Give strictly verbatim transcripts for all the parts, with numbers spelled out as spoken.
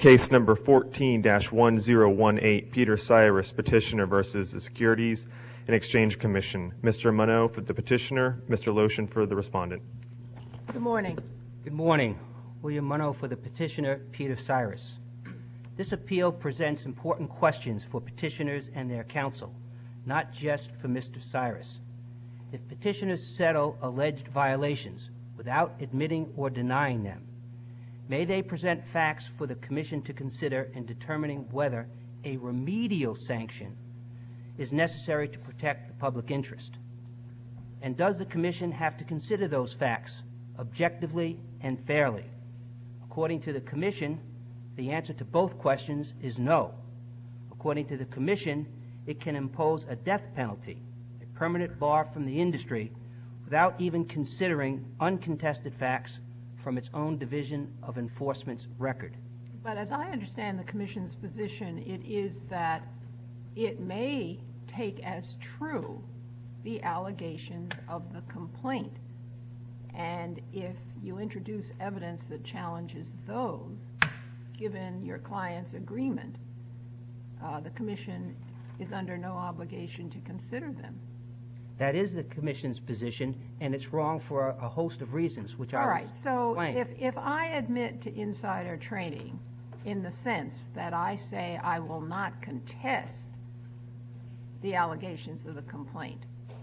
Case number fourteen dash one zero one eight, Peter Cyrus, petitioner versus the Securities and Exchange Commission. Mister Monod for the petitioner, Mister Lotion for the respondent. Good morning. Good morning. William Monod for the petitioner, Peter Cyrus. This appeal presents important questions for petitioners and their counsel, not just for Mister Cyrus. If petitioners settle alleged violations without admitting or denying them, may they present facts for the Commission to consider in determining whether a remedial sanction is necessary to protect the public interest? And does the Commission have to consider those facts objectively and fairly? According to the Commission, the answer to both questions is no. According to the Commission, it can impose a death penalty, a permanent bar from the industry, without even considering uncontested facts from its own Division of Enforcement's record. But as I understand the Commission's position, it is that it may take as true the allegations of the complaint. And if you introduce evidence that challenges those, given your client's agreement, uh, the Commission is under no obligation to consider them. That is the Commission's position, and it's wrong for a, a host of reasons, which I All will right, so explain. if, if I admit to insider trading in the sense that I say I will not contest the allegations of the complaint,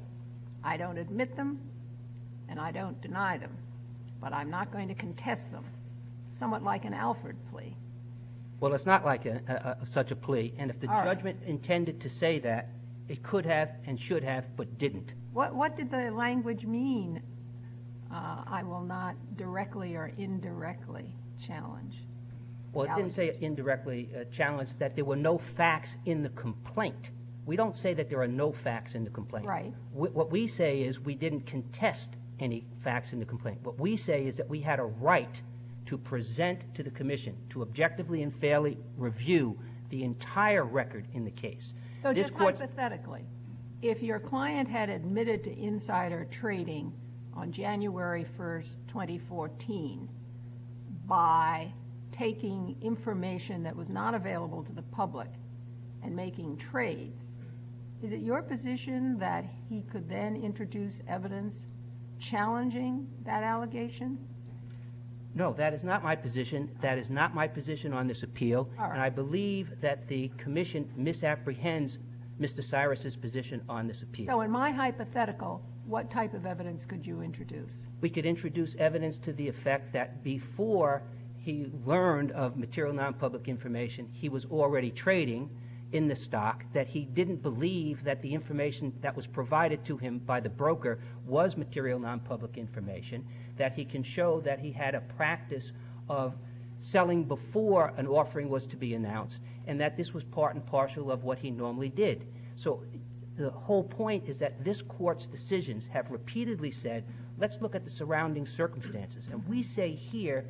I don't admit them and I don't deny them, but I'm not going to contest them, somewhat like an Alford plea. Well, it's not like a, a, a, such a plea, and if the All judgment right. intended to say that, it could have and should have, but didn't. What, what did the language mean, uh, I will not directly or indirectly challenge? Well, it didn't say indirectly uh, challenge that there were no facts in the complaint. We don't say that there are no facts in the complaint. Right. W- what we say is we didn't contest any facts in the complaint. What we say is that we had a right to present to the Commission, to objectively and fairly review the entire record in the case. So This just court's- hypothetically, if your client had admitted to insider trading on January first, twenty fourteen, by taking information that was not available to the public and making trades, is it your position that he could then introduce evidence challenging that allegation? No, that is not my position. That is not my position on this appeal. All right. And I believe that the Commission misapprehends Mister Cyrus's position on this appeal. So in my hypothetical, what type of evidence could you introduce? We could introduce evidence to the effect that before he learned of material non-public information, he was already trading in the stock, that he didn't believe that the information that was provided to him by the broker was material non-public information, that he can show that he had a practice of selling before an offering was to be announced, and that this was part and parcel of what he normally did. So the whole point is that this court's decisions have repeatedly said, let's look at the surrounding circumstances. And we say here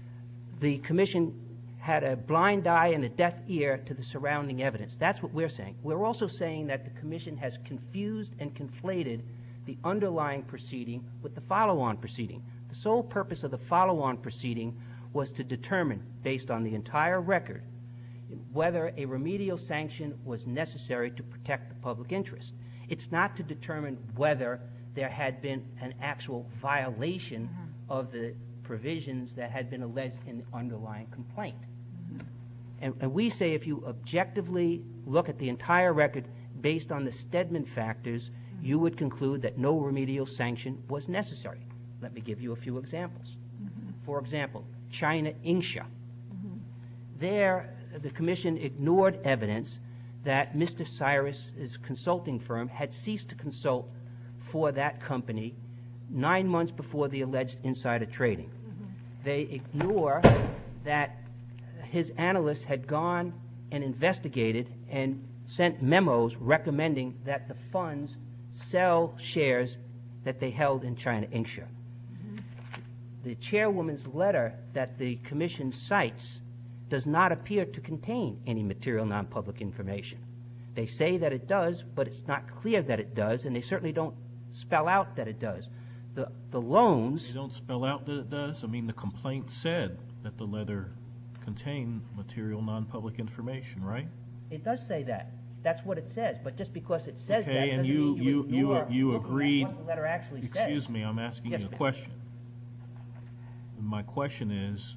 the Commission had a blind eye and a deaf ear to the surrounding evidence. That's what we're saying. We're also saying that the Commission has confused and conflated the underlying proceeding with the follow-on proceeding. The sole purpose of the follow-on proceeding was to determine, based on the entire record, whether a remedial sanction was necessary to protect the public interest. It's not to determine whether there had been an actual violation mm-hmm. of the provisions that had been alleged in the underlying complaint. Mm-hmm. And, and we say if you objectively look at the entire record based on the Stedman factors, mm-hmm. you would conclude that no remedial sanction was necessary. Let me give you a few examples. Mm-hmm. For example, China Inc. Mm-hmm. There, the Commission ignored evidence that Mister Cyrus's consulting firm had ceased to consult for that company nine months before the alleged insider trading. Mm-hmm. They ignore that his analysts had gone and investigated and sent memos recommending that the funds sell shares that they held in China Inc. Mm-hmm. The chairwoman's letter that the Commission cites does not appear to contain any material non-public information. They say that it does, but it's not clear that it does, and they certainly don't spell out that it does. The, the loans... They don't spell out that it does? I mean, the complaint said that the letter contain material non-public information, right? It does say that. That's what it says. But just because it says that Okay, doesn't and you, mean you, you you, ignore you looking at agreed, what the letter actually says. excuse me, I'm asking Yes, you a ma'am. question. My question is,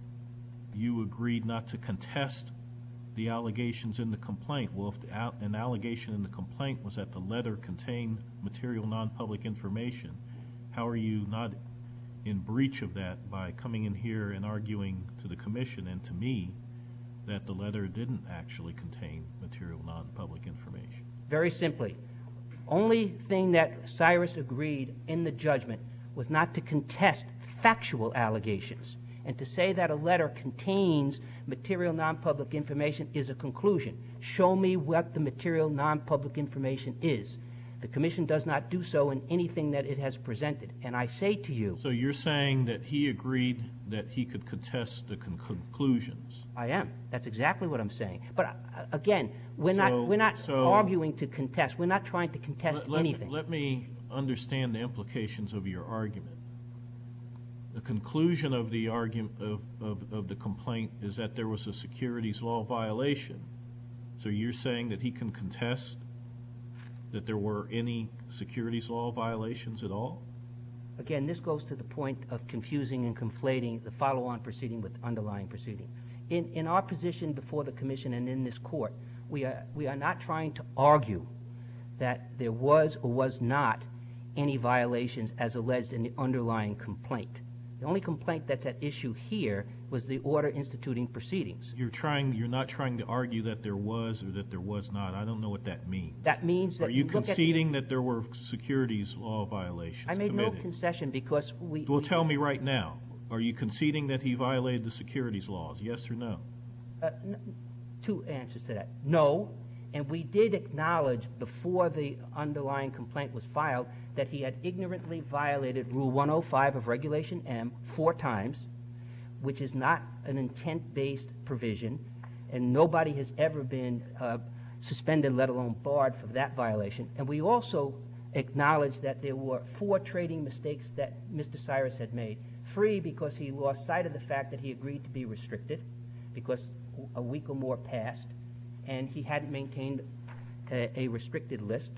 you agreed not to contest the allegations in the complaint. Well, if the al- an allegation in the complaint was that the letter contained material non-public information, how are you not in breach of that by coming in here and arguing to the commission and to me that the letter didn't actually contain material non-public information? Very simply, only thing that Cyrus agreed in the judgment was not to contest factual allegations. And to say that a letter contains material non-public information is a conclusion. Show me what the material non-public information is. The commission does not do so in anything that it has presented. And I say to you, So you're saying that he agreed that he could contest the con- conclusions? I am. That's exactly what I'm saying. But uh, again, we're So- not we're not so- arguing to contest. We're not trying to contest Let- let- anything. Let me understand the implications of your argument. The conclusion of the argument of, of, of the complaint is that there was a securities law violation. So you're saying that he can contest that there were any securities law violations at all? Again, this goes to the point of confusing and conflating the follow-on proceeding with underlying proceeding. In, in our position before the commission and in this court, we are, we are not trying to argue that there was or was not any violations as alleged in the underlying complaint. The only complaint that's at issue here was the order instituting proceedings. You're trying, you're not trying to argue that there was or that there was not. I don't know what that means. That means that Are you look at the- conceding that there were securities law violations I made no committed? concession because we... Well, tell me right now. Are you conceding that he violated the securities laws? Yes or no? Uh, n- two answers to that. No, and we did acknowledge before the underlying complaint was filed that he had ignorantly violated Rule one oh five of Regulation M four times, which is not an intent-based provision, and nobody has ever been uh, suspended, let alone barred, for that violation. And we also acknowledged that there were four trading mistakes that Mister Cyrus had made. Three, because he lost sight of the fact that he agreed to be restricted, because a week or more passed, and he hadn't maintained a, a restricted list.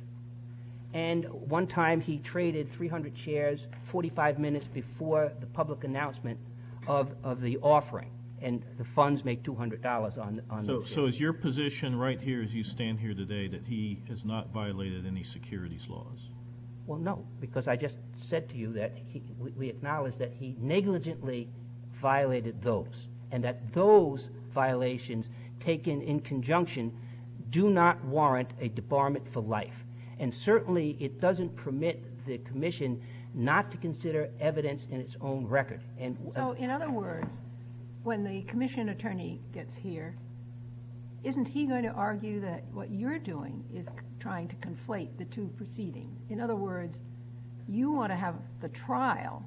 And one time he traded three hundred shares forty-five minutes before the public announcement of, of the offering, and the funds make two hundred dollars on, on So, those so shares. is your position right here as you stand here today that he has not violated any securities laws? Well, no, because I just said to you that he, we, we acknowledge that he negligently violated those, and that those violations taken in conjunction do not warrant a debarment for life. And certainly it doesn't permit the commission not to consider evidence in its own record. And So, in other words, when the commission attorney gets here, isn't he going to argue that what you're doing is c- trying to conflate the two proceedings? In other words, you want to have the trial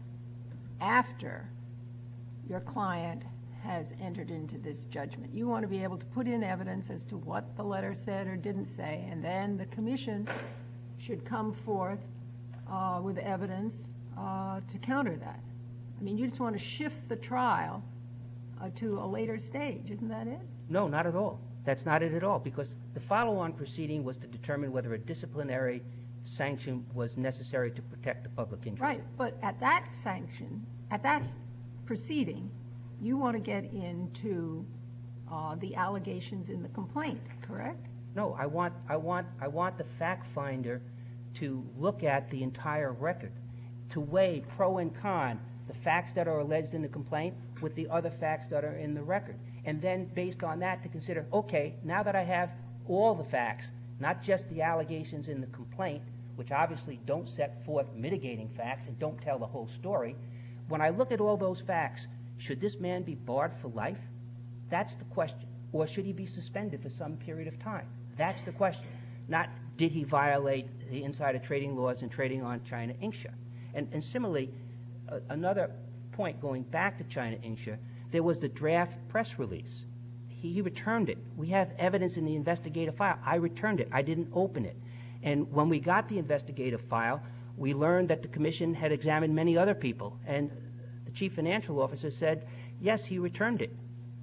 after your client has entered into this judgment. You want to be able to put in evidence as to what the letter said or didn't say, and then the commission should come forth uh, with evidence uh, to counter that. I mean, you just want to shift the trial uh, to a later stage, isn't that it? no, not at all. That's not it at all, because the follow-on proceeding was to determine whether a disciplinary sanction was necessary to protect the public interest. Right, but at that sanction, at that proceeding, you want to get into uh, the allegations in the complaint, correct? No, I want, I want, I want the fact finder to look at the entire record, to weigh pro and con, the facts that are alleged in the complaint with the other facts that are in the record. And then based on that to consider, okay, now that I have all the facts, not just the allegations in the complaint, which obviously don't set forth mitigating facts and don't tell the whole story, when I look at all those facts, should this man be barred for life? That's the question. Or should he be suspended for some period of time? That's the question. Not did he violate the insider trading laws and trading on China Inc. And, and similarly, uh, another point going back to China Inc., there was the draft press release. He, he returned it. We have evidence in the investigative file. I returned it. I didn't open it. And when we got the investigative file, we learned that the commission had examined many other people. And the chief financial officer said, yes, he returned it.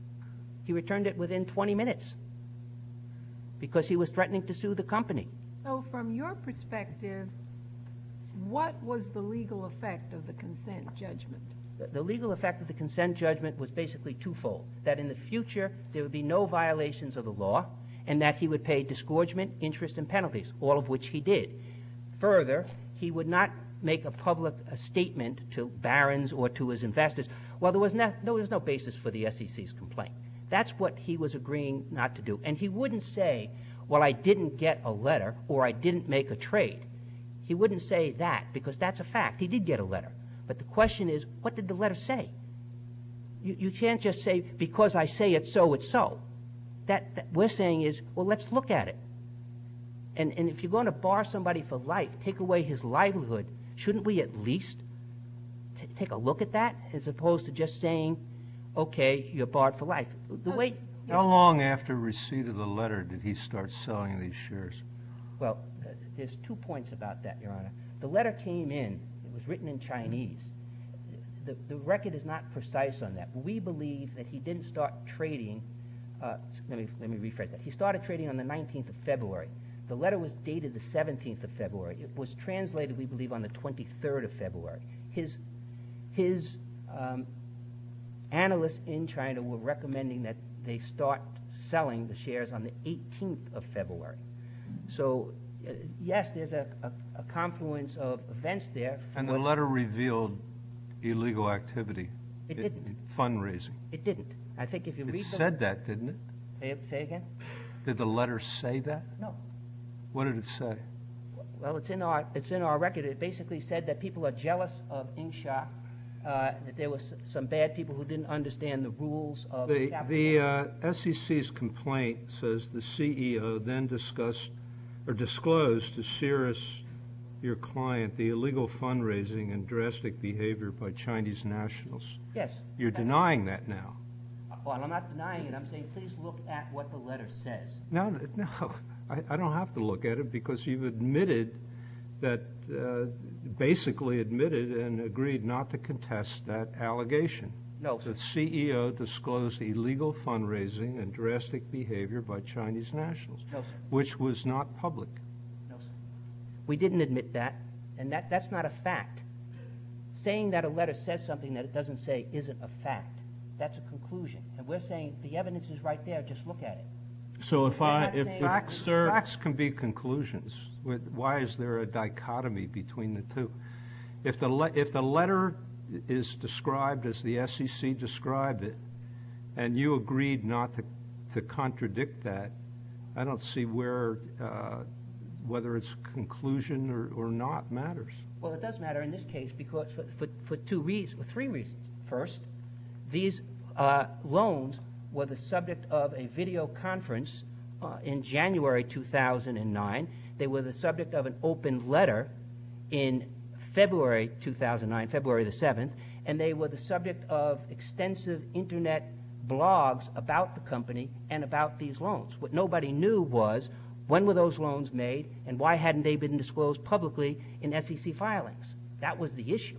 He returned it within twenty minutes because he was threatening to sue the company. So from your perspective, what was the legal effect of the consent judgment? The, the legal effect of the consent judgment was basically twofold, that in the future there would be no violations of the law, and that he would pay disgorgement, interest, and penalties, all of which he did. Further, he would not make a public a statement to barons or to his investors. Well, there was, no, there was no basis for the S E C's complaint. That's what he was agreeing not to do. And he wouldn't say, well, I didn't get a letter or I didn't make a trade. He wouldn't say that because that's a fact. He did get a letter. But the question is, what did the letter say? You, you can't just say, because I say it's so, it's so. That, that we're saying is, well, let's look at it. And, and if you're going to bar somebody for life, take away his livelihood, shouldn't we at least t- take a look at that as opposed to just saying, okay, you're barred for life? The way... How long after receipt of the letter did he start selling these shares? Well, uh, there's two points about that, Your Honor. The letter came in. It was written in Chinese. The, the record is not precise on that. We believe that he didn't start trading. Uh, let me let me rephrase that. He started trading on the nineteenth of February. The letter was dated the seventeenth of February. It was translated, we believe, on the twenty-third of February. His his um, analysts in China were recommending that they start selling the shares on the eighteenth of February. So, uh, yes, there's a, a, a confluence of events there. And the what- letter revealed illegal activity. It didn't. Fundraising. It didn't. I think if you It read the... said that, didn't it? Say, say again? Did the letter say that? No. What did it say? Well, it's in our it's in our record. It basically said that people are jealous of Ingsha, uh, that there was some bad people who didn't understand the rules of The, capital. the uh, S E C's complaint says the C E O then discussed or disclosed to Cirrus, your client, the illegal fundraising and drastic behavior by Chinese nationals. Yes. You're denying that now. Well, I'm not denying it. I'm saying please look at what the letter says. No, no, I, I don't have to look at it because you've admitted that, uh, basically admitted and agreed not to contest that allegation. No, sir. The C E O disclosed illegal fundraising and drastic behavior by Chinese nationals, No, sir. which was not public. No, sir. We didn't admit that, and that, that's not a fact. Saying that a letter says something that it doesn't say isn't a fact. That's a conclusion. And we're saying the evidence is right there, just look at it. So if I, not if, saying- if, Facts, sir, facts can be conclusions. With- Why is there a dichotomy between the two? If the le- if the letter is described as the S E C described it, and you agreed not to to contradict that, I don't see where uh, whether it's conclusion or, or not matters. Well, it does matter in this case because for, for, for two reasons, for three reasons. First, these uh, loans were the subject of a video conference uh, in January two thousand nine. They were the subject of an open letter in February two thousand nine, February the seventh, and they were the subject of extensive internet blogs about the company and about these loans. What nobody knew was when were those loans made and why hadn't they been disclosed publicly in S E C filings. That was the issue.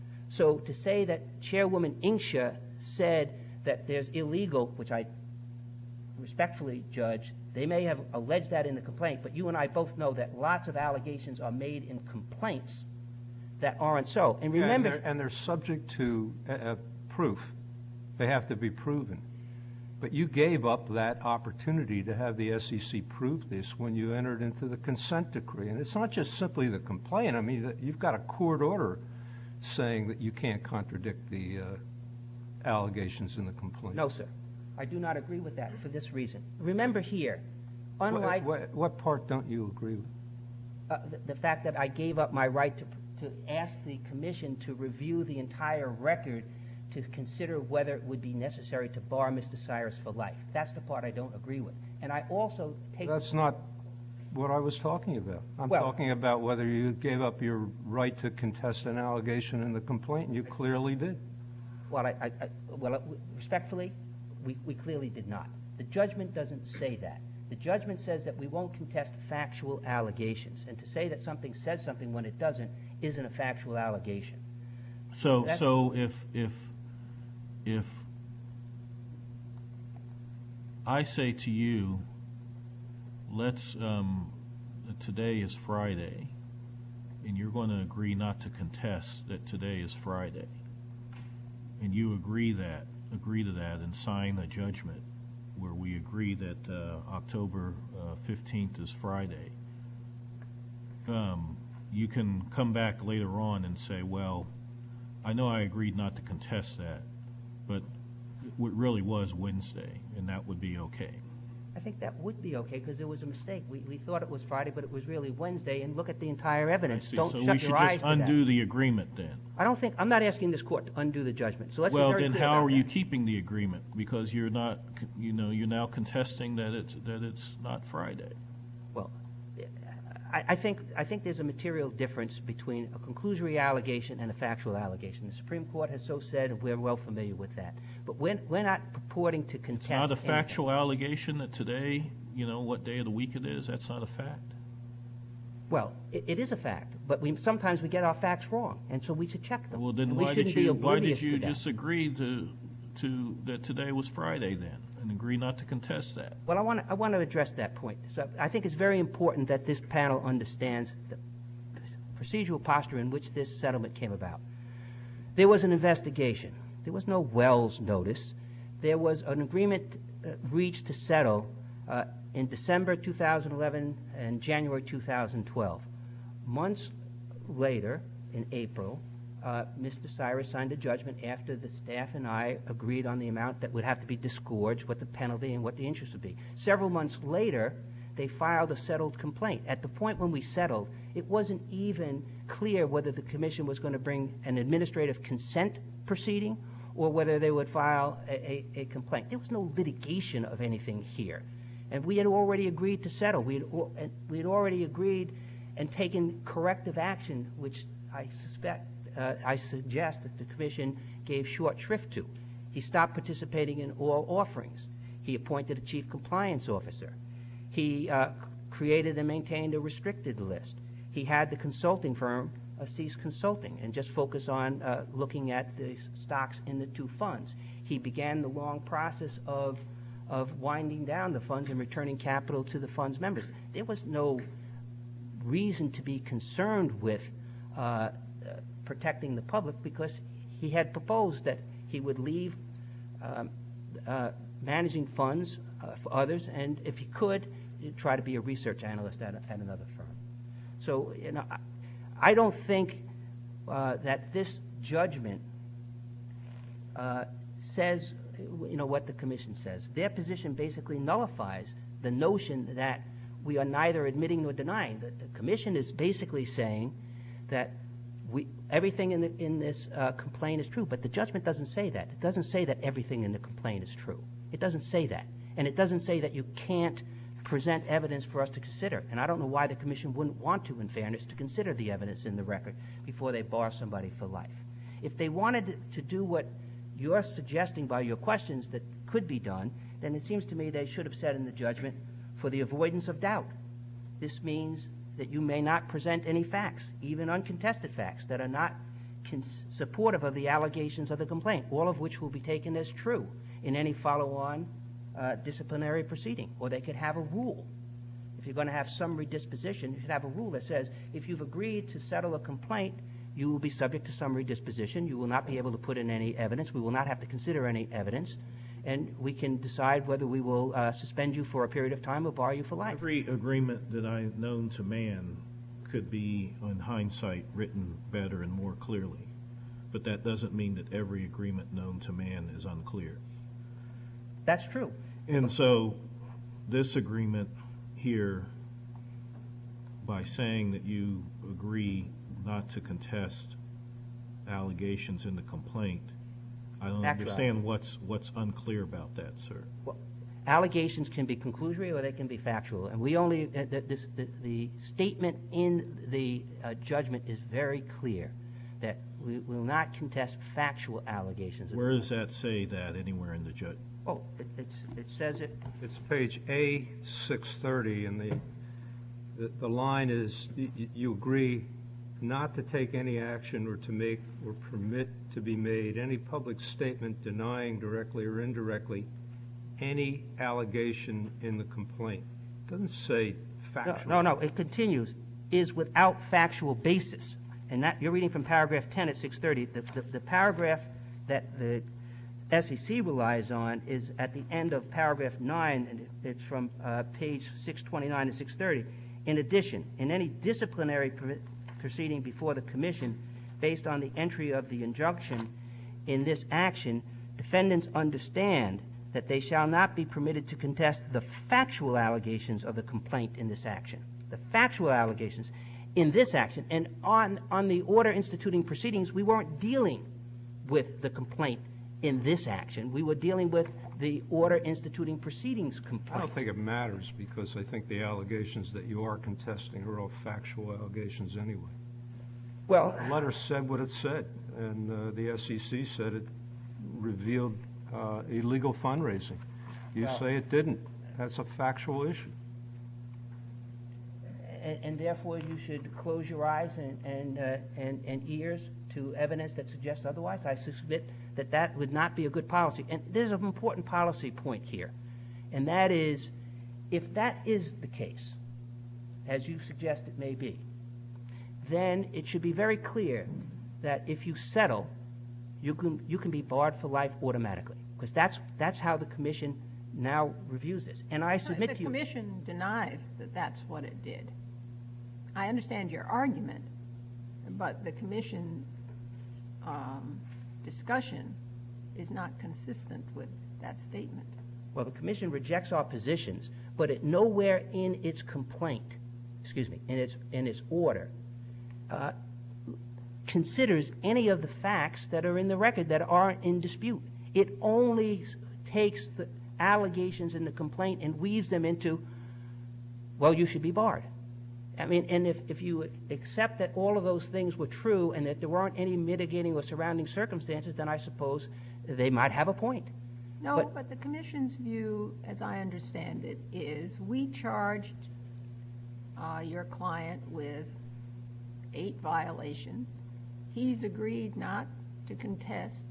So to say that Chairwoman Ingsha said that there's illegal, which I respectfully judge, they may have alleged that in the complaint, but you and I both know that lots of allegations are made in complaints that aren't so. And remember... and they're, and they're subject to uh, uh, proof. They have to be proven. But you gave up that opportunity to have the S E C prove this when you entered into the consent decree. And it's not just simply the complaint. I mean, you've got a court order saying that you can't contradict the uh, allegations in the complaint. No, sir. I do not agree with that for this reason. Remember here, unlike What, what, what part don't you agree with? uh, the, the fact that I gave up my right to, to ask the commission to review the entire record to consider whether it would be necessary to bar Mister Cyrus for life. That's the part I don't agree with. And I also take... That's not what I was talking about. I'm Well- talking about whether you gave up your right to contest an allegation in the complaint, and you clearly did. Well, I, I, I, well, uh, respectfully, we, we clearly did not. The judgment doesn't say that. The judgment says that we won't contest factual allegations. And to say that something says something when it doesn't isn't a factual allegation. so, That's- so if, if, if I say to you, let's, um, today is Friday, and you're going to agree not to contest that today is Friday. And you agree that, agree to that and sign a judgment where we agree that uh, October uh, fifteenth is Friday. Um, you can come back later on and say, well, I know I agreed not to contest that, but it really was Wednesday, and that would be okay. I think that would be okay because there was a mistake. We, we thought it was Friday, but it was really Wednesday, and look at the entire evidence. See, Don't so shut we should your eyes just to undo that. the agreement then. I don't think, I'm not asking this court to undo the judgment, so let's Well, be very then clear how about are you that. keeping the agreement? Because you're not, you know, you're now contesting that it's, that it's not Friday. Well, I, I think I think there's a material difference between a conclusory allegation and a factual allegation. The Supreme Court has so said, and we're well familiar with that. But we're, we're not purporting to contest It's not a anything. factual allegation that today, you know, what day of the week it is, that's not a fact. Well, it, it is a fact, but we sometimes we get our facts wrong, and so we should check them. Well, then And we why shouldn't did be you, why oblivious did you to that. just agree to, to, that today was Friday then, and agree not to contest that? Well, I want to I want to address that point. So I think it's very important that this panel understands the procedural posture in which this settlement came about. There was an investigation. There was no Wells notice. There was an agreement uh, reached to settle uh, in December two thousand eleven and January two thousand twelve. Months later, in April, uh, Mister Cyrus signed a judgment after the staff and I agreed on the amount that would have to be disgorged, what the penalty and what the interest would be. Several months later, they filed a settled complaint. At the point when we settled, it wasn't even clear whether the commission was going to bring an administrative consent proceeding or whether they would file a, a, a complaint. There was no litigation of anything here. And we had already agreed to settle. We had, and we had already agreed and taken corrective action, which I suspect, uh, I suggest that the commission gave short shrift to. He stopped participating in all offerings. He appointed a chief compliance officer. He uh, created and maintained a restricted list. He had the consulting firm uh, cease consulting and just focus on uh, looking at the stocks in the two funds. He began the long process of of winding down the funds and returning capital to the fund's members. There was no reason to be concerned with uh, uh, protecting the public because he had proposed that he would leave um, uh, managing funds uh, for others, and if he could, try to be a research analyst at, at another firm. So, you know, I, I don't think uh, that this judgment uh, says, you know, what the commission says. Their position basically nullifies the notion that we are neither admitting nor denying. The, the commission is basically saying that we, everything in, the, in this uh, complaint is true, but the judgment doesn't say that. It doesn't say that everything in the complaint is true. It doesn't say that. And it doesn't say that you can't present evidence for us to consider. And I don't know why the commission wouldn't want to, in fairness, to consider the evidence in the record before they bar somebody for life. If they wanted to do what you're suggesting by your questions that could be done, then it seems to me they should have said in the judgment, for the avoidance of doubt. This means that you may not present any facts, even uncontested facts, that are not cons- supportive of the allegations of the complaint, all of which will be taken as true in any follow-on uh, disciplinary proceeding. Or they could have a rule. If you're going to have summary disposition, you should have a rule that says if you've agreed to settle a complaint, you will be subject to summary disposition. You will not be able to put in any evidence. We will not have to consider any evidence. And we can decide whether we will uh, suspend you for a period of time or bar you for life. Every agreement that I've known to man could be, in hindsight, written better and more clearly. But that doesn't mean that every agreement known to man is unclear. That's true. And so this agreement here, by saying that you agree not to contest allegations in the complaint, I don't Factual. understand what's what's unclear about that, sir. Well, allegations can be conclusory or they can be factual. And we only, uh, the, this, the, the statement in the uh, judgment is very clear that we will not contest factual allegations. Where does that say that anywhere in the judgment? Oh, it, it's, it says it. It's page A six thirty, and the, the, the line is, you, you agree not to take any action or to make or permit to be made any public statement denying directly or indirectly any allegation in the complaint. It doesn't say No, factual. no, no, it continues, is without factual basis. And that, you're reading from paragraph ten at six thirty. The, the, the paragraph that the S E C relies on is at the end of paragraph nine, and it's from uh, page six twenty-nine to six thirty. In addition, in any disciplinary pr- proceeding before the Commission based on the entry of the injunction in this action, defendants understand that they shall not be permitted to contest the factual allegations of the complaint in this action. The factual allegations in this action. And on, on the order instituting proceedings, we weren't dealing with the complaint in this action. We were dealing with the order instituting proceedings complaint. I don't think it matters, because I think the allegations that you are contesting are all factual allegations anyway. Well, The letter said what it said, and uh, the S E C said it revealed uh, illegal fundraising. You Well- say it didn't. That's a factual issue. and, and therefore you should close your eyes and, and, uh, and, and ears to evidence that suggests otherwise. I submit that that would not be a good policy. And there's an important policy point here, and that is, if that is the case, as you suggest it may be, then it should be very clear that if you settle, you can, you can be barred for life automatically, because that's, that's how the Commission now reviews this. And I submit The to you... Commission denies that that's what it did. I understand your argument, but the Commission um, discussion is not consistent with that statement. Well, the Commission rejects our positions, but it nowhere in its complaint, excuse me, in its, in its order, uh, considers any of the facts that are in the record that aren't in dispute. It only s- takes the allegations in the complaint and weaves them into, well, you should be barred. I mean, and if, if you accept that all of those things were true and that there weren't any mitigating or surrounding circumstances, then I suppose they might have a point. No, But- but the Commission's view, as I understand it, is we charged uh, your client with eight violations. He's agreed not to contest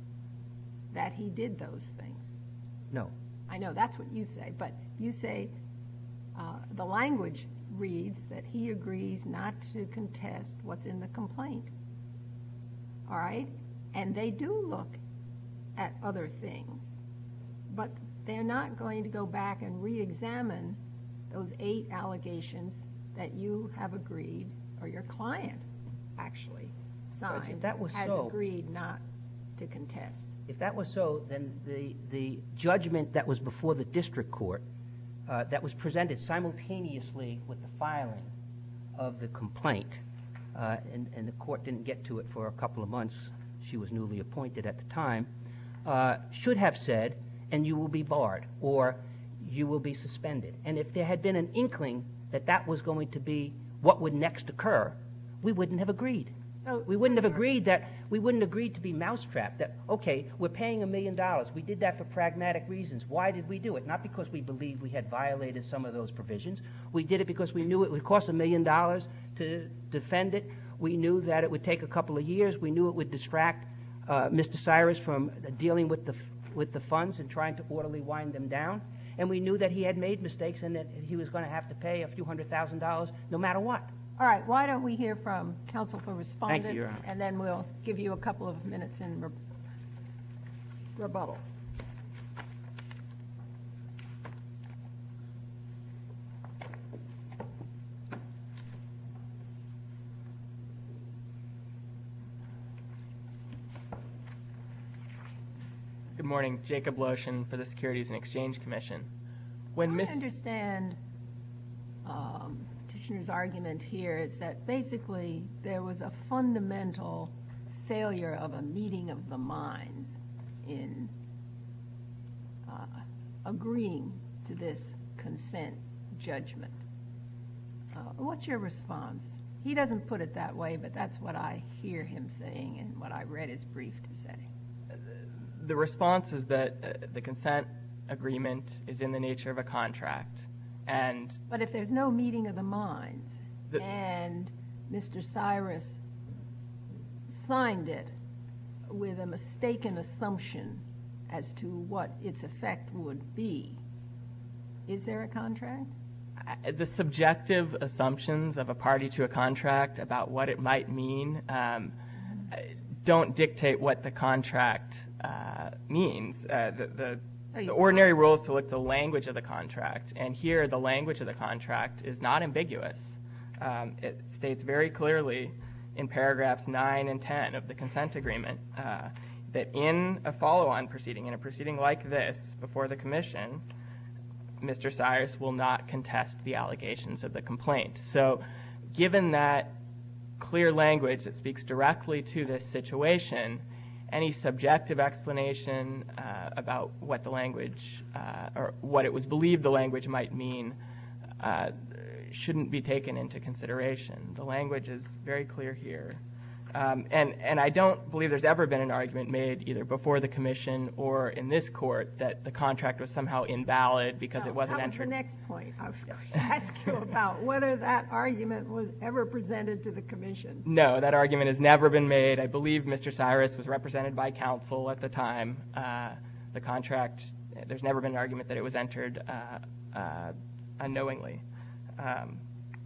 that he did those things. No. I know, that's what you say, but you say uh, the language reads that he agrees not to contest what's in the complaint. All right? And they do look at other things, but they're not going to go back and re-examine those eight allegations that you have agreed, or your client actually But if signed, that was has so- agreed not to contest. If that was so, then the, the judgment that was before the district court, uh, that was presented simultaneously with the filing of the complaint, uh, and, and the court didn't get to it for a couple of months, she was newly appointed at the time, uh, should have said, and you will be barred, or you will be suspended. And if there had been an inkling that that was going to be what would next occur, we wouldn't have agreed. So- We wouldn't have agreed that, we wouldn't have agreed to be mousetrapped, that, okay, we're paying a million dollars. We did that for pragmatic reasons. Why did we do it? Not because we believed we had violated some of those provisions. We did it because we knew it would cost a million dollars to defend it. We knew that it would take a couple of years. We knew it would distract uh, Mister Cyrus from dealing with the, with the funds and trying to orderly wind them down. And we knew that he had made mistakes and that he was going to have to pay a few hundred thousand dollars no matter what. All right, why don't we hear from counsel for respondent? Your Honor. And then we'll give you a couple of minutes in re- rebuttal. Good morning, Jacob Lotion for the Securities and Exchange Commission. When I Miss understand um, petitioner's argument here is that basically there was a fundamental failure of a meeting of the minds in uh, agreeing to this consent judgment. Uh, What's your response? He doesn't put it that way, but that's what I hear him saying and what I read his brief to say. the response is that uh, the consent agreement is in the nature of a contract, and But if there's no meeting of the minds, The- and Mister Cyrus signed it with a mistaken assumption as to what its effect would be. Is there a contract? Uh, The subjective assumptions of a party to a contract about what it might mean um, uh, don't dictate what the contract uh, means. Uh, the, the, the ordinary rule is to look at the language of the contract, and here the language of the contract is not ambiguous. Um, it states very clearly in paragraphs nine and ten of the consent agreement uh, that in a follow-on proceeding, in a proceeding like this before the commission, Mister Cyrus will not contest the allegations of the complaint. So given that clear language that speaks directly to this situation, any subjective explanation uh, about what the language uh, or what it was believed the language might mean uh, shouldn't be taken into consideration. The language is very clear here. Um, and, and I don't believe there's ever been an argument made either before the commission or in this court that the contract was somehow invalid because No, it wasn't that was entered. the next point I was going to ask you about, whether that argument was ever presented to the commission. No, that argument has never been made. I believe Mister Cyrus was represented by counsel at the time. Uh, the contract, there's never been an argument that it was entered uh, uh, unknowingly. Um,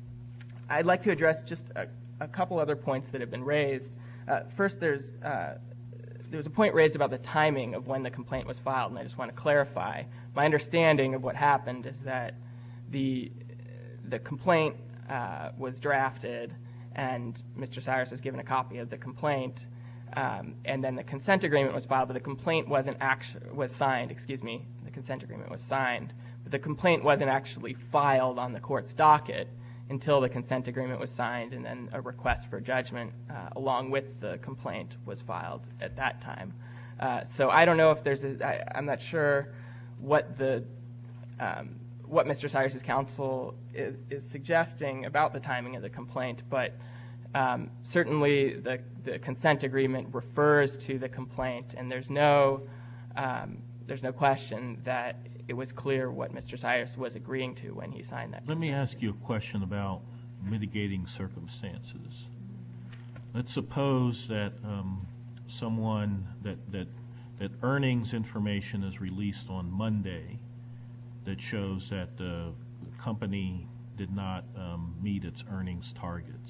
I'd like to address just a, a couple other points that have been raised. Uh, first, there's uh, there was a point raised about the timing of when the complaint was filed, and I just want to clarify. My understanding of what happened is that the the complaint uh, was drafted, and Mister Cyrus was given a copy of the complaint, um, and then the consent agreement was filed, but the complaint wasn't actually was signed. Excuse me, the consent agreement was signed, but the complaint wasn't actually filed on the court's docket until the consent agreement was signed, and then a request for judgment uh, along with the complaint was filed at that time. Uh, so I don't know if there's a, I, I'm not sure what the um, what Mister Cyrus's counsel is, is suggesting about the timing of the complaint, but um, certainly the, the consent agreement refers to the complaint, and there's no um, there's no question that it was clear what Mister Cyrus was agreeing to when he signed that. Let me ask you a question about mitigating circumstances. Let's suppose that um, someone, that, that, that earnings information is released on Monday that shows that the company did not um, meet its earnings targets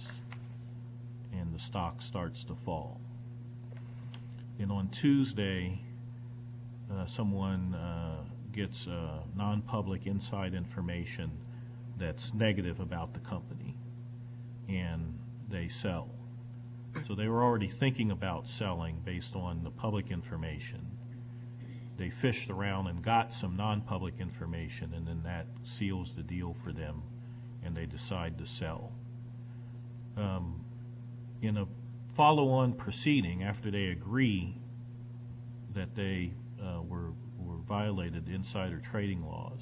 and the stock starts to fall. And on Tuesday, uh, someone uh, gets uh, non-public inside information that's negative about the company, and they sell. So they were already thinking about selling based on the public information. They fished around and got some non-public information, and then that seals the deal for them, and they decide to sell. Um, in a follow-on proceeding, after they agree that they uh, were were violated insider trading laws,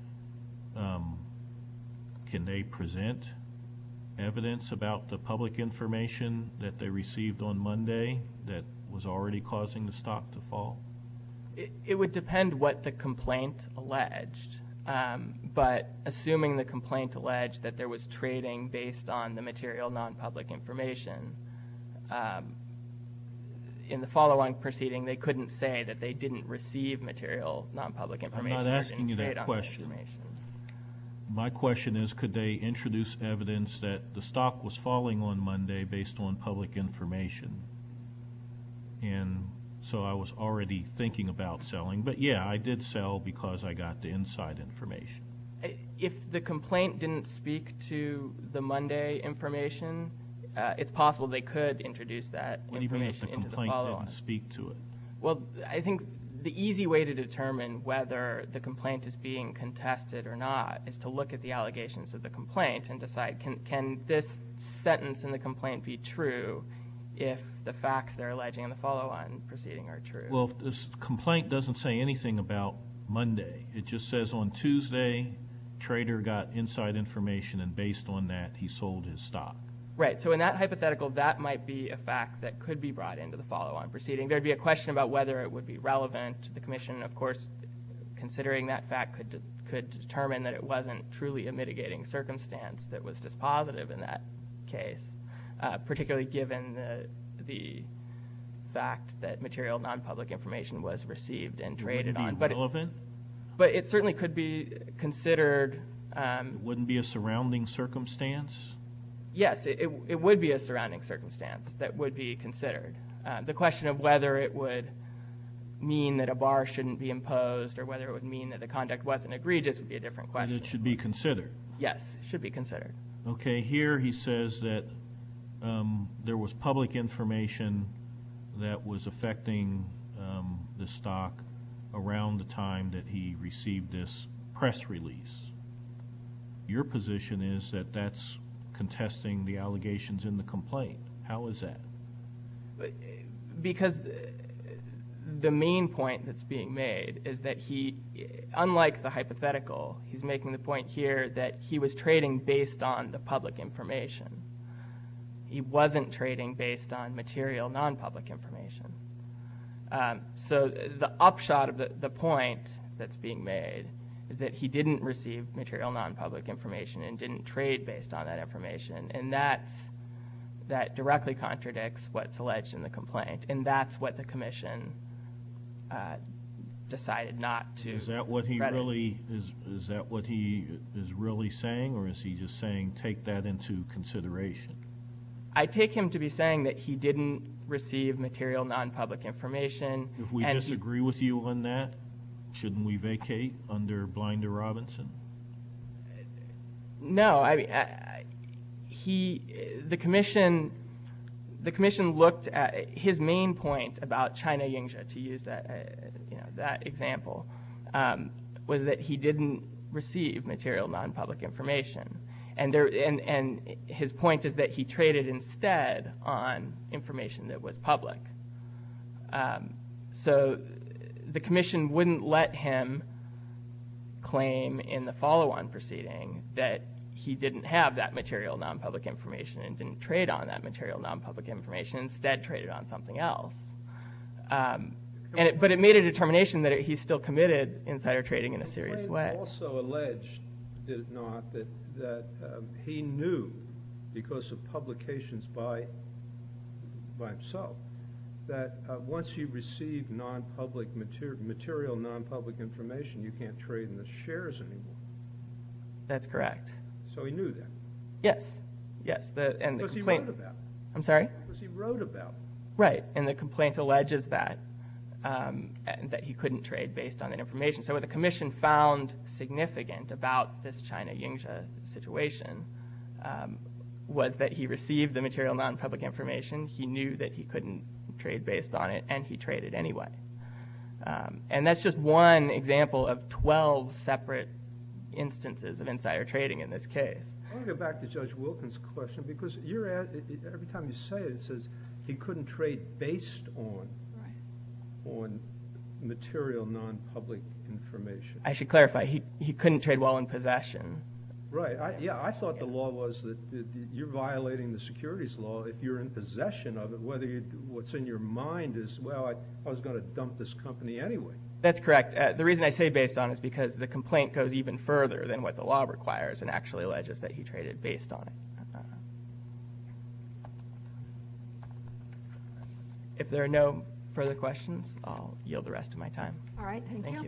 um, can they present evidence about the public information that they received on Monday that was already causing the stock to fall? It, it would depend what the complaint alleged, um, but assuming the complaint alleged that there was trading based on the material non-public information, um, in the follow-on proceeding, they couldn't say that they didn't receive material non-public information. I'm not or asking didn't you trade that on question. information. My question is, could they introduce evidence that the stock was falling on Monday based on public information? And so I was already thinking about selling, but yeah, I did sell because I got the inside information. If the complaint didn't speak to the Monday information, Uh, it's possible they could introduce that What do you mean if information the into the complaint follow-on. didn't speak to it? Well, I think the easy way to determine whether the complaint is being contested or not is to look at the allegations of the complaint and decide, can, can this sentence in the complaint be true if the facts they're alleging in the follow-on proceeding are true? Well, if this complaint doesn't say anything about Monday, it just says on Tuesday, trader got inside information, and based on that, he sold his stock. Right, so in that hypothetical, that might be a fact that could be brought into the follow-on proceeding. There'd be a question about whether it would be relevant. The commission, of course, considering that fact, could de- could determine that it wasn't truly a mitigating circumstance that was dispositive in that case, uh, particularly given the the fact that material non-public information was received and It traded wouldn't on. be But it, relevant? but it certainly could be considered. Um, It wouldn't be a surrounding circumstance? yes, it, it, it would be a surrounding circumstance that would be considered. Uh, the question of whether it would mean that a bar shouldn't be imposed or whether it would mean that the conduct wasn't egregious would be a different But question. it should be considered. Yes, should be considered. Okay, here he says that um, there was public information that was affecting um, the stock around the time that he received this press release. Your position is that that's contesting the allegations in the complaint. How is that? Because the main point that's being made is that he, unlike the hypothetical, he's making the point here that he was trading based on the public information. He wasn't trading based on material non-public information. Um, so the upshot of the, the point that's being made is that he didn't receive material non-public information and didn't trade based on that information. And that's, that directly contradicts what's alleged in the complaint. And that's what the commission uh, decided not to Is that what he credit. really is? Is that what he is really saying, or is he just saying take that into consideration? I take him to be saying that he didn't receive material non-public information. If we and he- disagree with you on that, shouldn't we vacate under Blinder Robinson? No, I mean, I, I- he, the commission, the commission looked at his main point about China Yingzhe, to use that, uh, you know, that example, um, was that he didn't receive material non-public information, and there, and and his point is that he traded instead on information that was public. Um, so the commission wouldn't let him claim in the follow-on proceeding that he didn't have that material non-public information and didn't trade on that material non-public information, instead traded on something else. Um, and it, but it made a determination that it, he still committed insider trading in a serious complaint way. also alleged, did it not, that, that um, he knew, because of publications by, by himself, that uh, once you receive non-public mater- material non-public information, you can't trade in the shares anymore. That's correct. So he knew that. Yes, yes. The, and the Because he complaint. wrote about it. I'm sorry. Because he wrote about it. Right, and the complaint alleges that, um, and that he couldn't trade based on that information. So what the commission found significant about this China Yingzhe situation um, was that he received the material non-public information, he knew that he couldn't trade based on it, and he traded anyway. Um, and that's just one example of twelve separate instances of insider trading in this case. I want to go back to Judge Wilkins' question, because you're at, every time you say it, it says he couldn't trade based on, on material non-public information. I should clarify, he, he couldn't trade while in possession. Right. I, yeah, I thought the law was that, that you're violating the securities law if you're in possession of it, whether you, what's in your mind is, well, I, I was going to dump this company anyway. That's correct. Uh, the reason I say based on is because the complaint goes even further than what the law requires and actually alleges that he traded based on it. Uh, if there are no further questions, I'll yield the rest of my time. All right, thank you. Thank you.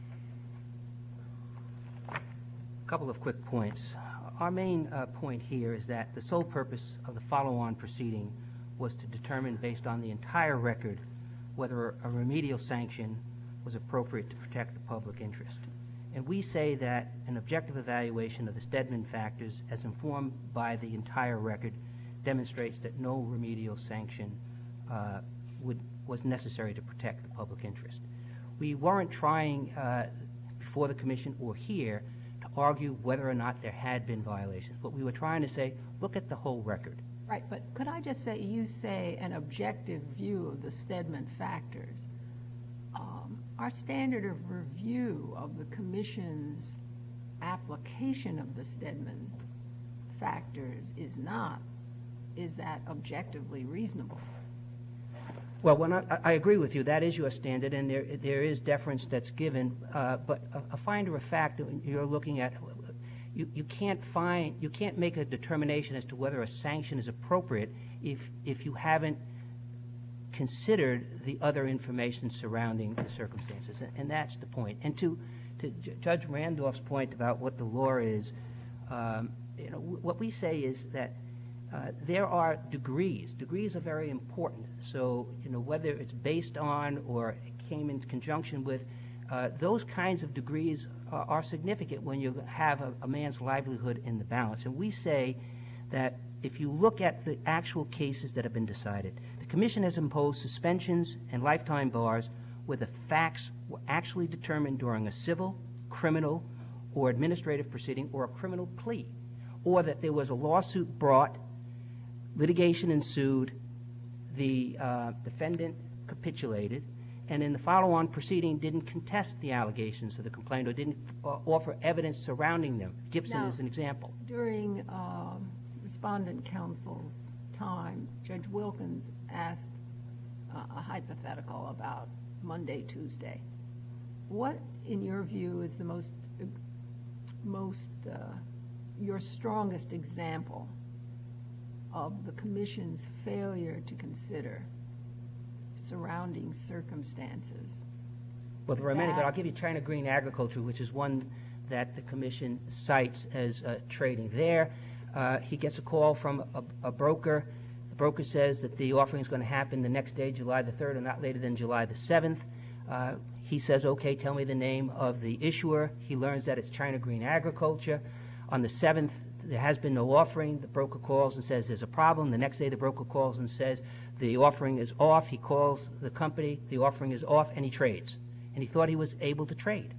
A couple of quick points. Our main uh, point here is that the sole purpose of the follow-on proceeding was to determine, based on the entire record, whether a remedial sanction was appropriate to protect the public interest. And we say that an objective evaluation of the Stedman factors, as informed by the entire record, demonstrates that no remedial sanction uh, would, was necessary to protect the public interest. We weren't trying uh, before the commission or here to argue whether or not there had been violations, but we were trying to say, look at the whole record. Right, but could I just say, you say an objective view of the Stedman factors. Um, our standard of review of the commission's application of the Stedman factors is not, is that objectively reasonable? Well, when I, I agree with you, that is your standard, and there there is deference that's given. Uh, but a, a finder of fact, you're looking at, you, you can't find, you can't make a determination as to whether a sanction is appropriate if if you haven't considered the other information surrounding the circumstances, and, and that's the point. And to, to J- Judge Randolph's point about what the law is, um, you know, w- what we say is that uh, there are degrees. Degrees are very important. So, you know, whether it's based on or came in conjunction with, uh, those kinds of degrees are, are significant when you have a, a man's livelihood in the balance. And we say that if you look at the actual cases that have been decided, the Commission has imposed suspensions and lifetime bars where the facts were actually determined during a civil, criminal, or administrative proceeding or a criminal plea, or that there was a lawsuit brought, litigation ensued, the uh, defendant capitulated, and in the follow-on proceeding didn't contest the allegations of the complaint or didn't uh, offer evidence surrounding them. Gibson Now, is an example. During um, respondent counsel's time, Judge Wilkins asked uh, a hypothetical about Monday, Tuesday. What, in your view, is the most, most uh, your strongest example of the Commission's failure to consider surrounding circumstances? Well, there are many, but that- I'll give you China Green Agriculture, which is one that the Commission cites as uh, trading there. Uh, he gets a call from a, a broker. The broker says that the offering is going to happen the next day, July the third, or not later than July the seventh. Uh, he says, okay, tell me the name of the issuer. He learns that it's China Green Agriculture. On the seventh, there has been no offering. The broker calls and says there's a problem. The next day, the broker calls and says the offering is off. He calls the company, the offering is off, and he trades. And he thought he was able to trade.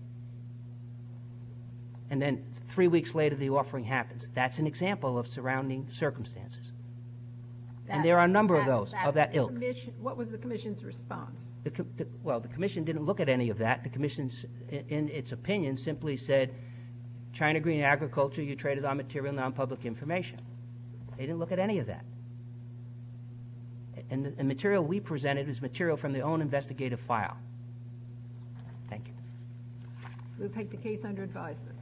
And then three weeks later, the offering happens. That's an example of surrounding circumstances. And there are a number of those, of that ilk. commission- What was the Commission's response? The, com- the, well, the Commission didn't look at any of that. The Commission, s- in, in its opinion, simply said, China Green Agriculture, you traded on material non-public information. They didn't look at any of that. And the, the material we presented is material from their own investigative file. Thank you. We'll take the case under advisement.